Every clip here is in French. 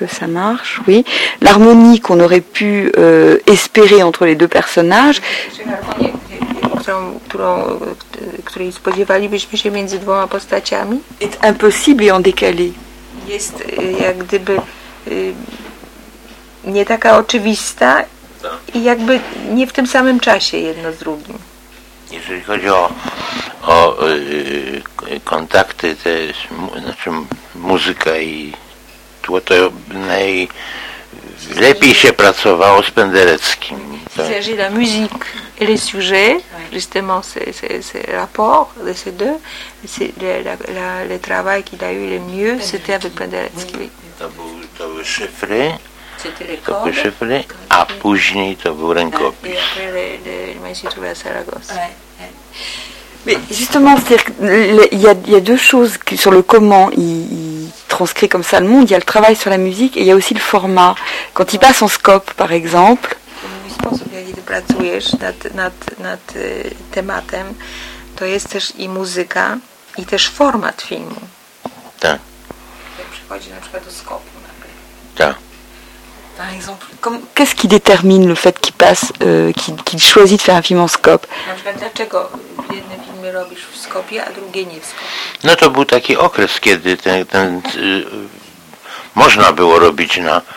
que ça marche, oui. L'harmonie qu'on aurait pu espérer entre les deux personnages. Której spodziewalibyśmy się między dwoma postaciami. Est impossible et en décalé. Jest jak gdyby nie taka oczywista i jakby nie w tym samym czasie jedno z drugim. Jeżeli chodzi o kontakty, znaczy muzyka i tło, to najlepiej się pracowało z Pendereckim. Il s'agit de la musique et les sujets, justement ces rapports de ces deux, le travail qu'il a eu le mieux, c'était avec Penderecki. To były szyfry, a później to był rękopis. Mais justement, il y a deux choses sur le comment il transcrit comme ça le monde. Il y a le travail sur la musique et il y a aussi le format. Quand il passe en scope, par exemple. Sposób, w jaki ty pracujesz nad tematem, to jest też i muzyka, i też format filmu. Tak. Jak przychodzi na przykład do skopu. Tak. Par exemple. Qu'est-ce qui détermine le fait qu'il passe, qu'il choisit de faire un film en scope? Na przykład dlaczego jedne filmy robisz w skopie, a drugie nie w skopie? No to był taki okres, kiedy można było robić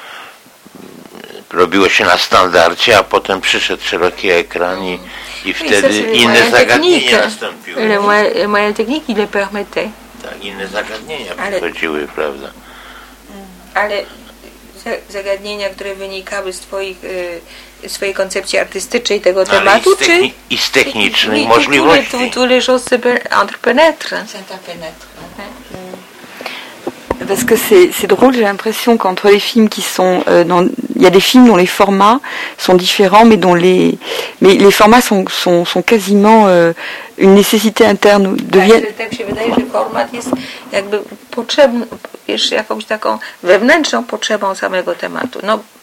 robiło się na standardzie, a potem przyszedł szeroki ekran i wtedy inne zagadnienia nastąpiły. Le moyen technique, il le permettait. Tak, inne zagadnienia przychodziły, prawda? Ale zagadnienia, które wynikały z swojej koncepcji artystycznej tego tematu, czy i z technicznych możliwości. Tous les choses s'interpénètrent. Parce que c'est drôle, j'ai l'impression qu'entre les films qui sont il y a des films dont les formats sont différents, mais mais les formats sont quasiment une nécessité interne. Tak się wydaje, że format jest jakby potrzebny, wiesz, jakąś taką wewnętrzną potrzebą samego tematu.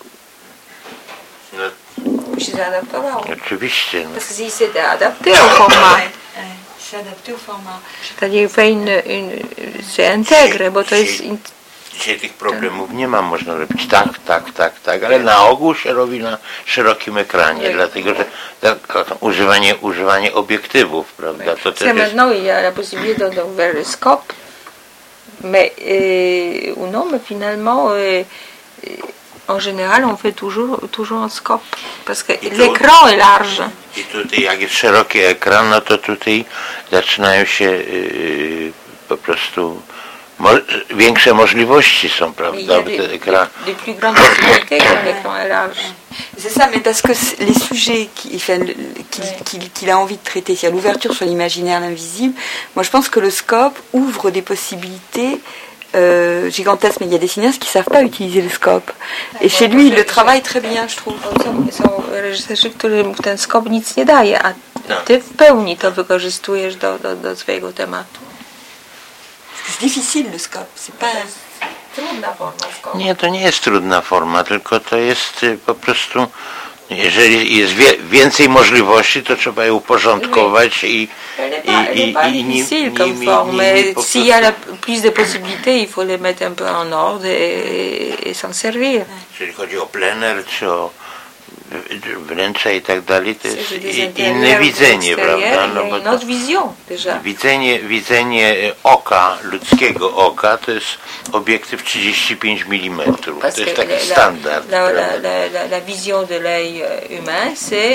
Musi się adaptowało. Oczywiście. Parce que si c'était adapté au format. C'est-à-dire s'intègre, bo to jest... Dzisiaj tych problemów nie ma, można robić tak, ale na ogół się robi na szerokim ekranie, dlatego że używanie obiektywów, prawda? To też jest... No, il y a la possibilité de faire le scope, mais finalement, en général, on fait toujours un scope, parce que l'écran est large. I tutaj, jak jest szeroki ekran, no to tutaj zaczynają się po prostu większe możliwości są, prawda? Des plus grandes possibilités quand l'écran est large. C'est ça, mais parce que les sujets qu'il a envie de traiter, c'est l'ouverture sur l'imaginaire, l'invisible. Moi, je pense que le scope ouvre des possibilités gigantesques, mais il y a des cinéastes qui ne savent pas utiliser le scope. Et chez lui, il le travaille très bien, je trouve. Są reżyserzy, którym ten skop nic nie daje, a ty w pełni to wykorzystujesz do swojego tematu. C'est difficile le scope, c'est pas... Trudna forma skopu. Nie, to nie jest trudna forma, tylko to jest po prostu, jeżeli jest więcej możliwości, to trzeba je uporządkować i nimi s'il y a plus de possibilités, il faut les mettre un peu en ordre et s'en servir. Jeżeli chodzi o plener, czy o wnętrza i tak dalej, to jest inne widzenie, prawda? No bo widzenie oka, ludzkiego oka, to jest obiektyw 35 mm. To jest taki standard. La vision de l'œil humain, c'est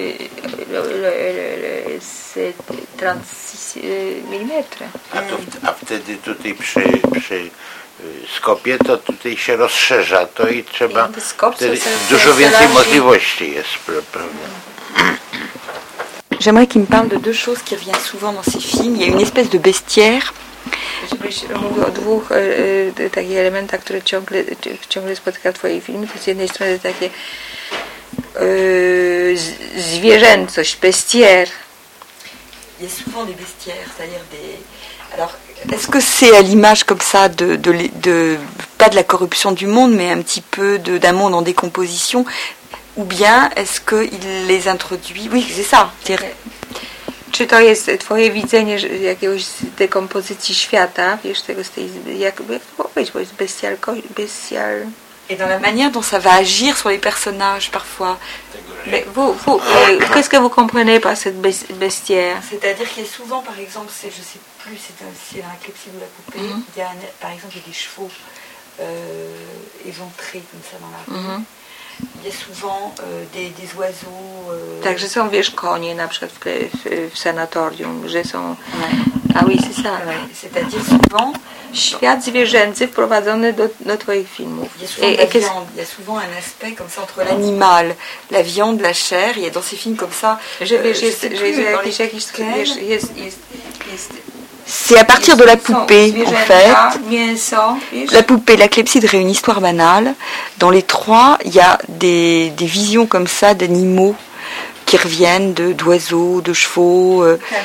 36 mm. A wtedy tutaj przy skopie to tutaj się rozszerza to i trzeba wtedy dużo więcej możliwości jest, prawda? J'aimerais qu'il me parle de deux choses qui reviennent souvent dans ces films. Il y a une espèce de bestiaire. Żebyś mówił o dwóch takich elementach, które ciągle spotyka w twojej filmie. To z jednej strony takie zwierzęcość, bestiaire. Il y a souvent des bestiaires, c'est-à-dire des... Alors, est-ce que c'est à l'image comme ça pas de la corruption du monde, mais un petit peu d'un monde en décomposition, ou bien est-ce qu'il les introduit? Oui, c'est ça. Czy to jest twoje widzenie jakiegoś dekompozycji świata, wiesz, tego z tej, jak to powiedzieć, bo jest Et dans la manière dont ça va agir sur les personnages parfois. Mais vous qu'est-ce que vous comprenez par cette bestiaire? C'est-à-dire qu'il y a souvent, par exemple, je sais plus, c'est dans la clepsydre ou la poupée, il y a par exemple il y a des chevaux éventrés comme ça dans la rue. Il y a souvent des oiseaux. Takže są, wiesz, konie na przykład w sanatorium, że są... Ah oui, c'est ça. C'est-à-dire souvent... Świat zwierzęcy wprowadzony do twoich filmów. Il y a souvent de la viande, il y a souvent un aspect comme ça entre l'animal, la viande, la chair. Il y a dans ces films comme ça... C'est à partir de la poupée, en fait. La poupée, la clepsydre et une histoire banale. Dans les trois, il y a des visions comme ça d'animaux qui reviennent, d'oiseaux, de chevaux.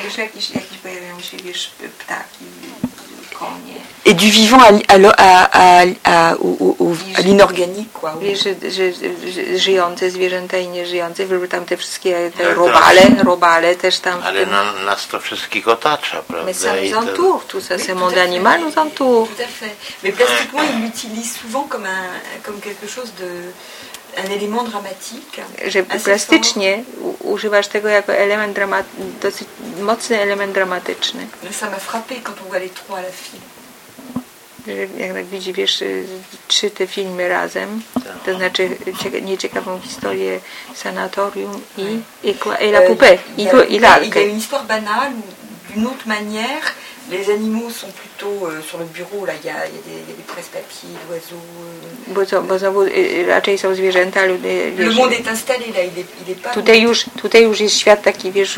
Et du vivant à l'inorganique, quoi. Żyjące zwierzęta i nieżyjące, tam te wszystkie robale też tam. Ale nas to wszystkich otacza, prawda? Mais ça nous entoure, tout ça, ce monde animal nous entoure. Tout à fait. Mais plastiquement, il l'utilise souvent comme quelque chose de... un élément dramatique. Że plastycznie używasz tego jako element dosyć mocny element dramatyczny. Ça m'a frappé quand on voit les trois à la file. Jak tak widzi, wiesz, trzy te filmy razem, to znaczy nieciekawą historię sanatorium i la poupée, i lalkę. Il y a une histoire banale où, d'une autre manière, les animaux sont plutôt sur le bureau, là il y a des presse-papiers, d'oiseaux. Bo znowu raczej są zwierzęta, le monde est installé là, il est pas... Tutaj już jest świat taki, wiesz,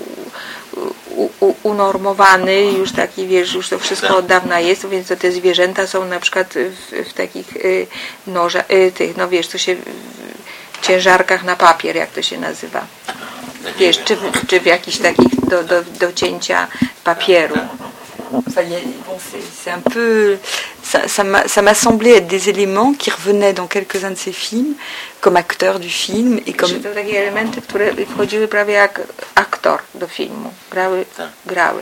unormowany, już taki, wiesz, już to wszystko od dawna jest, więc to te zwierzęta są na przykład w takich tych, no wiesz, co się w ciężarkach na papier, jak to się nazywa. Wiesz, czy w jakichś takich do cięcia papieru. Enfin, c'est un peu, ça m'a semblé être des éléments qui revenaient dans quelques-uns de ces films, comme acteur du film et comme... To takie elementy, które wchodziły prawie jak aktor do filmu, grały.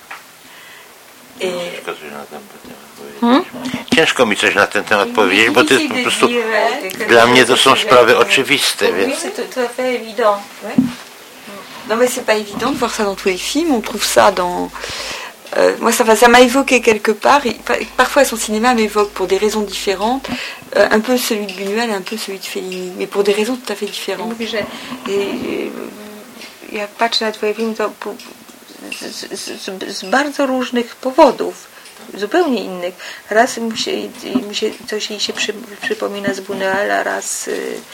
Ciężko mi coś na ten temat powiedzieć, bo to jest po prostu, dla mnie to są sprawy oczywiste, więc... Non mais c'est pas évident de voir ça dans tous les films, on trouve ça dans... moi ça m'a évoqué quelque part, et parfois son cinéma m'évoque pour des raisons différentes, un peu celui de Buñuel et un peu celui de Fellini, mais pour des raisons tout à fait différentes. Mówi, że jak patrzę na twoje filmy, to z bardzo różnych powodów, zupełnie innych. Raz mu się coś jej się przypomina z Buñuela, raz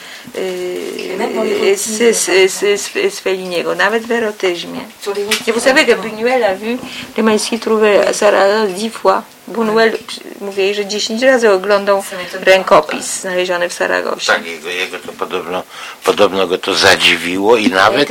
z Felliniego, nawet w erotyzmie. Et vous savez que Buñuel a vu Les Manuscrits trouvés à Saragosse 10 fois. Buñuel mówi jej, że 10 razy oglądał rękopis znaleziony w Saragosie. Tak, jego to podobno go to zadziwiło i nawet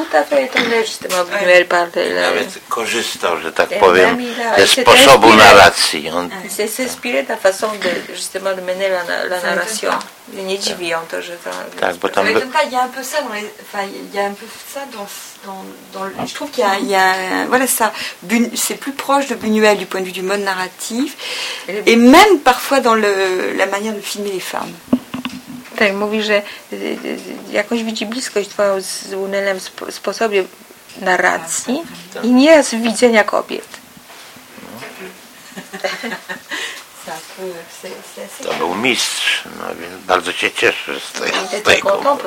nawet korzystał, że tak powiem, ze sposobu narracji. C'est s'inspirer de la façon justement de mener la narration. Nie dziwi ją to, że to... Tak, bo tam... Il y a un peu ça dans les... Enfin, il y a un peu ça dans je trouve qu'il y a voilà ça, c'est plus proche de Buñuel du point de vue du mode narratif et même parfois dans la manière de filmer les femmes. Tak, mówi, że jakoś widzi bliskość twoją z Buñuelem w sposobie narracji i nie z widzenia kobiet. To był mistrz, no więc bardzo się cieszę z tej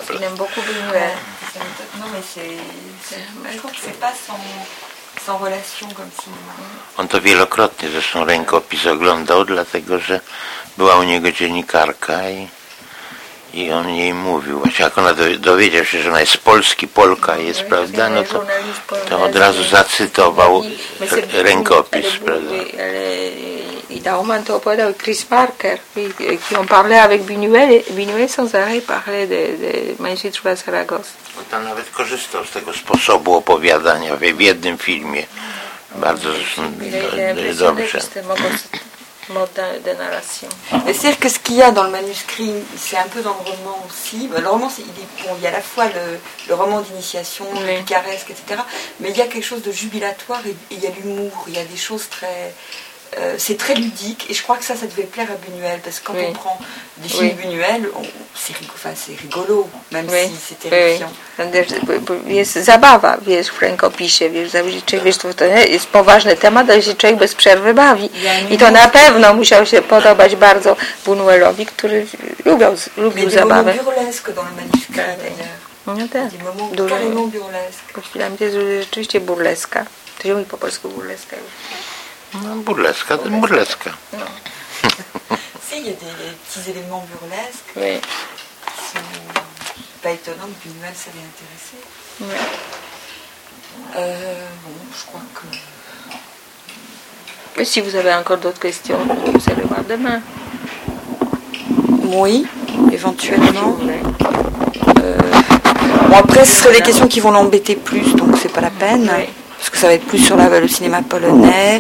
On to wielokrotnie zresztą rękopis oglądał, dlatego że była u niego dziennikarka i on jej mówił, właśnie jak ona dowiedział się, że ona jest Polka jest, prawda, no to od razu zacytował rękopis, prawda. I Dauman to opowiadał Chris Parker, qui ont parlé avec Buñuel. Buñuel sans arrêt parlait de Manuscrits trouvés à Saragosse. On tam nawet korzystał z tego sposobu opowiadania w jednym filmie. Bardzo dobrze. C'est-à-dire que ce qu'il y a dans le manuscrit, c'est un peu dans le roman aussi. Le roman, il y a à la fois le roman d'initiation, le picaresque, etc. Mais il y a quelque chose de jubilatoire et il y a l'humour, il y a des choses très... c'est très ludique et je crois que ça devait plaire à Buñuel parce que quand on prend des films Buñuel, c'est rigolo, même si c'est terrifiant. Jest zabawa, wiesz, w rękopisie, wiesz, wiesz, to jest poważny temat, ale się człowiek bez przerwy bawi. I to na pewno musiał się podobać bardzo Buñuelowi, który lubił zabawę. No tak, dużo. Chwilami to jest rzeczywiście burleska. To się mówi po polsku burleska już. No, burleska to jest burleska. No. Si, il y a des petits éléments burlesques qui sont pas étonnants que Buñuel s'avait intéressé. Bon, je crois que... Si vous avez encore d'autres questions, vous allez voir demain. Oui, éventuellement. Bon, après, ce seraient les questions qui vont l'embêter plus, donc c'est pas la peine. Oui. Parce que ça va être plus sur le cinéma polonais.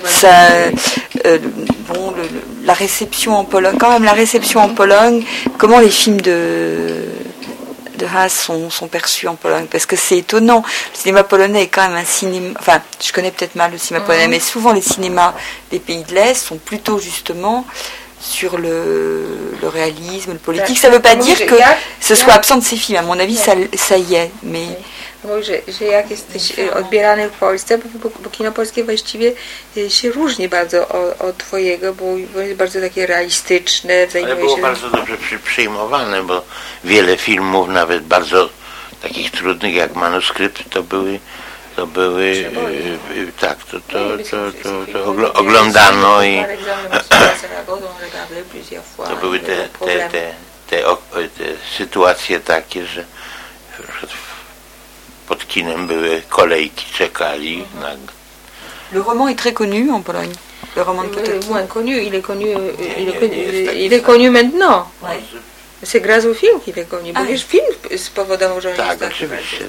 La réception en Pologne. Quand même, la réception en Pologne, comment les films de Haas sont perçus en Pologne. Parce que c'est étonnant. Le cinéma polonais est quand même un cinéma... Enfin, je connais peut-être mal le cinéma polonais, mais souvent les cinémas des pays de l'Est sont plutôt justement sur le réalisme, le politique. Ça ne veut pas dire que ce soit absent de ces films. À mon avis, ça y est. Mais... Mówi, że jak jesteś odbierany w Polsce, bo kino polskie właściwie się różni bardzo od twojego, bo jest bardzo takie realistyczne. Ale było bardzo dobrze przyjmowane, bo wiele filmów, nawet bardzo takich trudnych jak Manuskrypt, to były tak, to oglądano i to były te sytuacje takie, że pod kinem były kolejki, czekali. Le roman est très connu en Pologne. Le roman de Potocki. Moins connu, il est connu maintenant. Ouais. C'est grâce au film qu'il est connu. Bo wiesz, film spowodował, że on jest tak oczywiście.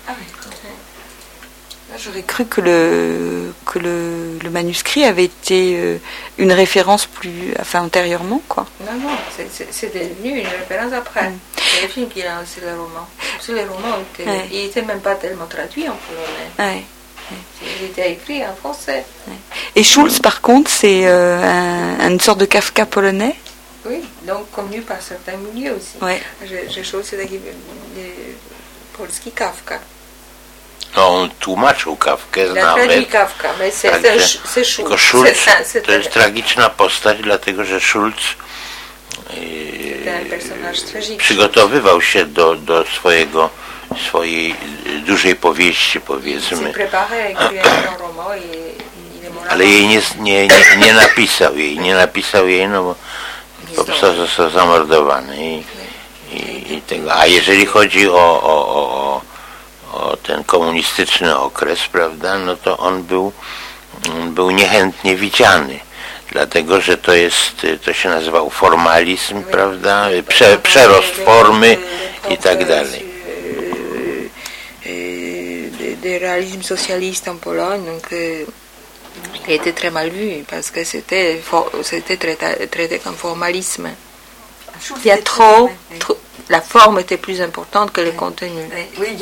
J'aurais cru que le manuscrit avait été une référence antérieurement, quoi. Non, c'est devenu une référence après. C'est le film qui a lancé le roman. Parce que le roman, il n'était même pas tellement traduit en polonais. Il était écrit en français. Et Schulz, par contre, c'est une sorte de Kafka polonais. Oui, donc connu par certains milieux aussi. Ouais. Schulz, c'est polski Kafka. No, on tłumaczył Kafkę nawet. Kafka, c'est Schulz. Tylko Schulz to jest tragiczna postać, dlatego że Schulz przygotowywał się do swojej dużej powieści, powiedzmy. Ale jej nie napisał jej, no bo po prostu został zamordowany. I tego. A jeżeli chodzi o ten komunistyczny okres, prawda, no to on był niechętnie widziany, dlatego że to się nazywał formalizm, prawda, przerost formy i tak dalej. Le réalisme socialiste en Pologne, donc il était très mal vu parce que c'était traité comme formalisme. Il y a trop, la forme était plus importante que le contenu. Oui,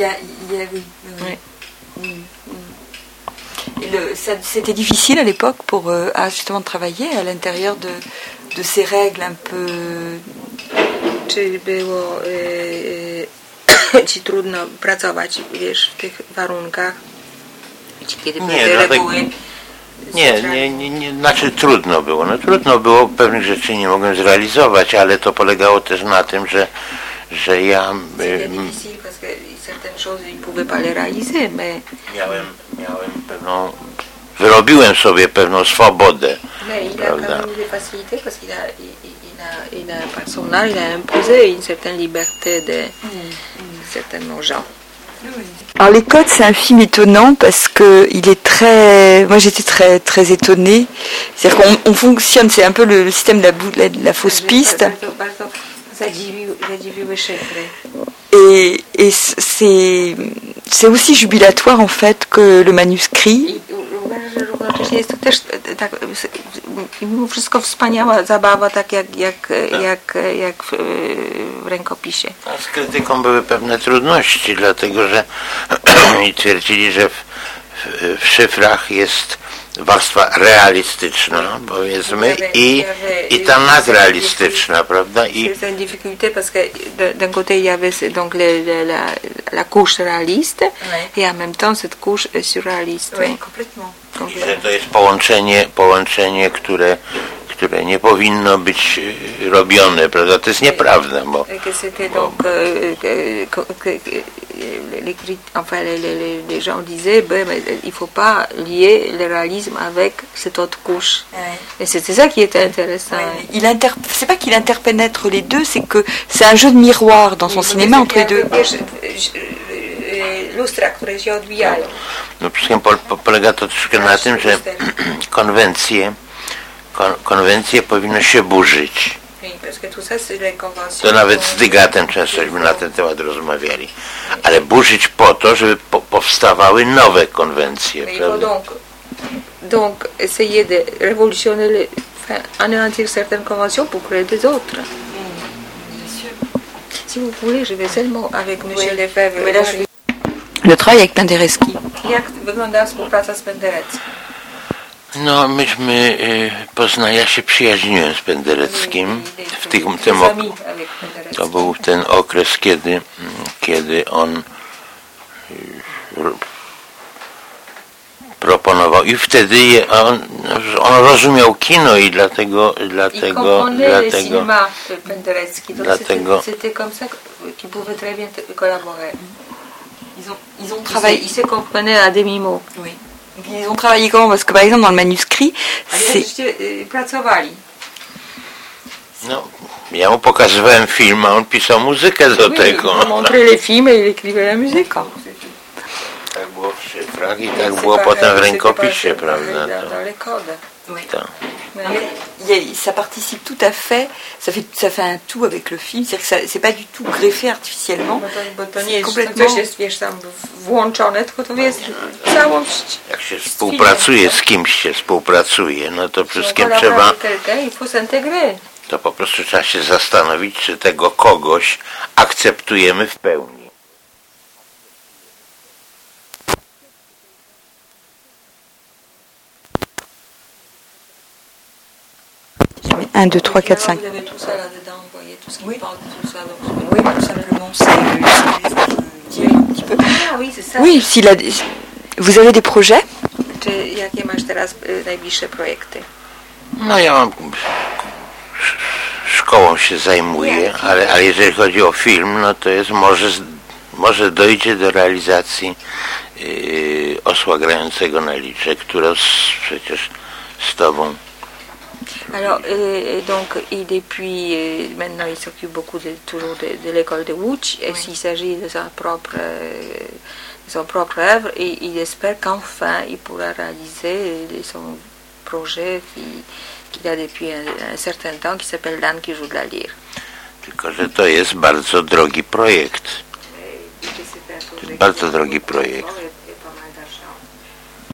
c'était difficile à l'époque pour justement travailler à l'intérieur de ces règles un peu... Czy było ci trudno pracować, wiesz, w tych warunkach? Kiedy Nie, znaczy trudno było. No trudno było, pewnych rzeczy nie mogłem zrealizować, ale to polegało też na tym, że ja wyrobiłem sobie pewną swobodę. Prawda? Il a personnel, il a imposé une certaine liberté de certains gens. Alors Les Codes, c'est un film étonnant parce que il est très... Moi j'étais très, très étonnée. C'est-à-dire qu'on fonctionne, c'est un peu le système de la fausse piste. Et c'est aussi jubilatoire en fait que le manuscrit. Jest to też tak, mimo wszystko wspaniała zabawa, tak jak w rękopisie. A z krytyką były pewne trudności, dlatego że twierdzili, że w szyfrach jest warstwa realistyczna, powiedzmy, i ta nadrealistyczna, prawda? C'est une difficulté parce que d'un côté il y avait donc la couche réaliste et en même temps cette couche surréaliste. Oui, complètement. I że to jest połączenie, które nie powinno być robione, prawda? To jest nieprawda, bo... Les gens disaient il faut pas lier le réalisme avec cette autre couche. Et c'était ça qui était intéressant. C'est pas qu'il interpénètre les deux, c'est que c'est un jeu de miroir dans son cinéma entre les deux. Lustra, które się odbijają. No wszystkim polega to troszkę na tym, że konwencje powinno się burzyć. To nawet z Degatem częstośmy na ten temat rozmawiali. Ale burzyć po to, żeby powstawały nowe konwencje. Donc, essayer de révolutionner, anéantir certaines conventions pour créer des autres. Si vous voulez, je vais seulement avec M. Lefebvre. Le travail avec Penderecki. Jak wygląda współpraca z Pendereckim? No, ja się przyjaźniłem z Pendereckim. To był ten okres, kiedy on proponował i wtedy on rozumiał kino i dlatego cinéma Penderecki. C'était comme ça qu'ils pouvaient très bien collaborer. Ils ont travaillé, ils se comprenaient à demi-mot. Oui. Ils ont travaillé comment? Parce que par exemple dans le manuscrit, pracowali. No, ja mu pokazywałem film, a on pisał muzykę do tego. Il montrait les films et il écrivait la musique. Tak było w szyfrach i tak było potem w rękopisie, prawda? Oui. Ça participe tout à fait, ça fait un tout avec le film, c'est-à-dire que c'est pas du tout greffé artificiellement. C'est complètement włączone, tylko to jest całość. Jak się współpracuje, no to wszystkim trzeba, to po prostu trzeba się zastanowić, czy tego kogoś akceptujemy w pełni. 1, 2, 3, 4, 5. Vous avez tout ça là-dedans, vous voyez tout ce qui parle de tout ça. Donc, oui, tout simplement, c'est un petit peu. Ah oui, c'est ça. Oui, vous avez des projets? Jakie masz teraz najbliższe projekty? No ja mam szkołą się zajmuję, ale jeżeli chodzi o film, no to jest może dojdzie do realizacji Osła grającego na licze, która przecież z tobą. Alors, donc, et depuis, maintenant, il s'occupe beaucoup toujours de l'école de Łódź, et s'il s'agit de son propre œuvre, et il espère qu'enfin, il pourra réaliser son projet qu'il a depuis un certain temps, qui s'appelle L'âne qui joue de la lyre. Tylko, że to jest bardzo drogi projekt. Bardzo drogi projekt.